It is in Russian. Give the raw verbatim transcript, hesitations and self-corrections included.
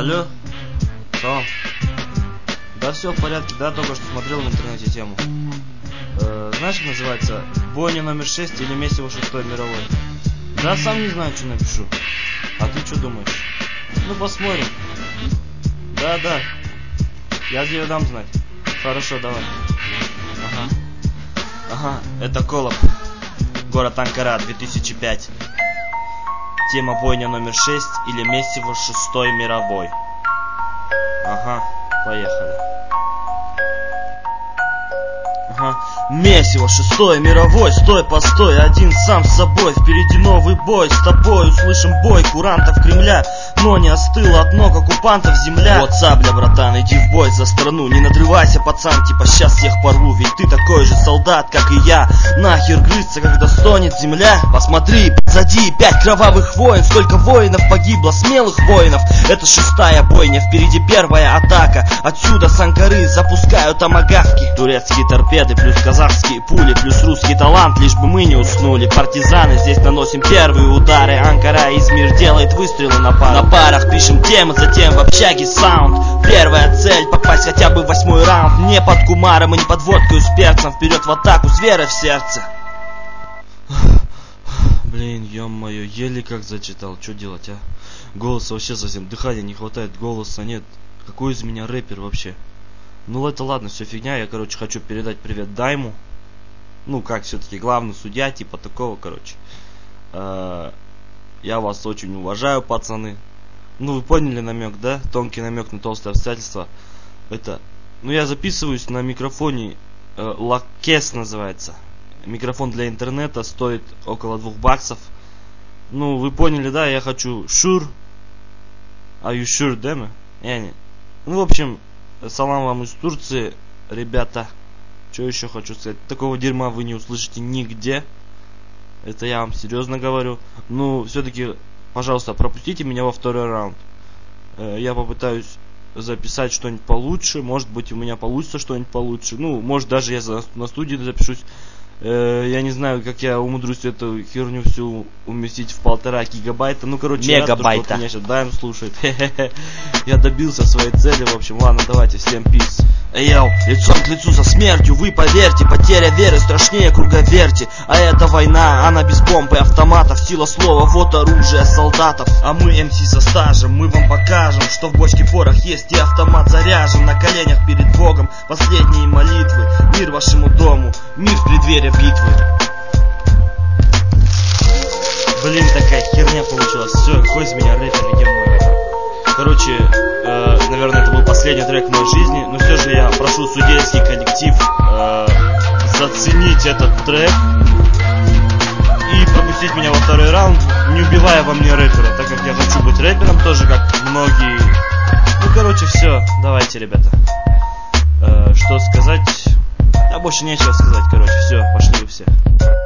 Алло? Что? Да все в порядке, да, только что смотрел в интернете тему. Э, знаешь, как называется? Бойня номер шесть или месиво шестой мировой? Да, сам не знаю, что напишу. А ты что думаешь? Ну, посмотрим. Да, да. Я тебе дам знать. Хорошо, давай. Ага. Ага, это Колоб. Город Анкара, две тысячи пятый. Тема бойня номер шесть или месиво шестой мировой. Ага, поехали. Ага. Месиво шестой мировой, стой, постой, один сам с собой. Впереди новый бой, с тобой услышим бой курантов Кремля. Но не остыла от ног оккупантов земля. Вот сабля, братан, иди в бой за страну. Не надрывайся, пацан, типа сейчас всех порву. Ведь ты такой же солдат, как и я. Нахер грызться, когда стонет земля. Посмотри, позади пять кровавых войн. Сколько воинов погибло, смелых воинов. Это шестая бойня, впереди первая атака. Отсюда с Анкары запускают томагавки. Турецкие торпеды плюс казахские пули, плюс русский талант, лишь бы мы не уснули. Партизаны, здесь наносим первые удары. Анкара, Измир делает выстрелы на пару. На парах пишем темы, затем в общаге саунд. Первая цель — попасть хотя бы в восьмой раунд. Не под кумаром и не под водкой с перцем. Вперед в атаку с верой в сердце. Блин, ё-моё, еле как зачитал. Что делать, а? Голоса вообще совсем, дыхания не хватает, голоса нет. Какой из меня рэпер вообще? Ну это ладно, все фигня. Я, короче, хочу передать привет Дайму. Ну как, все-таки главный судья, типа такого, короче. Я вас очень уважаю, пацаны. Ну, вы поняли намек, да? Тонкий намек на толстые обстоятельства. Это... Ну, я записываюсь на микрофоне. Э, Лакес называется. Микрофон для интернета стоит около двух баксов. Ну, вы поняли, да? Я хочу sure. Are you sure, да? Я не... Ну, в общем, салам вам из Турции, ребята. Что еще хочу сказать? Такого дерьма вы не услышите нигде. Это я вам серьезно говорю. Ну, все-таки... Пожалуйста, пропустите меня во второй раунд. Я попытаюсь записать что-нибудь получше. Может быть, у меня получится что-нибудь получше. Ну, может, даже я на студии запишусь. Я не знаю, как я умудрюсь эту херню всю уместить в полтора гигабайта. Ну, короче, мегабайта. Рад, меня сейчас Дайм слушает. Я добился своей цели. В общем, ладно, давайте, всем пиз. Йоу, лицом к лицу со смертью, вы поверьте, потеря веры страшнее круговерти. А это война, она без бомб и автоматов. Сила слова, вот оружие солдатов. А мы эм си со стажем, мы вам покажем, что в бочке порох есть и автомат заряжен. На коленях перед Богом, последние молитвы. Мир вашему дому, мир в преддверии битвы. Блин, такая херня получилась. Все, какой из меня рэпер, ё-моё. Короче, э, наверное, это был последний трек в моей жизни. Но все же я прошу судейский коллектив э, заценить этот трек и пропустить меня во второй раунд, не убивая во мне рэпера, так как я хочу быть рэпером тоже, как многие. Ну, короче, все, давайте, ребята. Э, что сказать? А больше нечего сказать, короче, все, пошли вы все.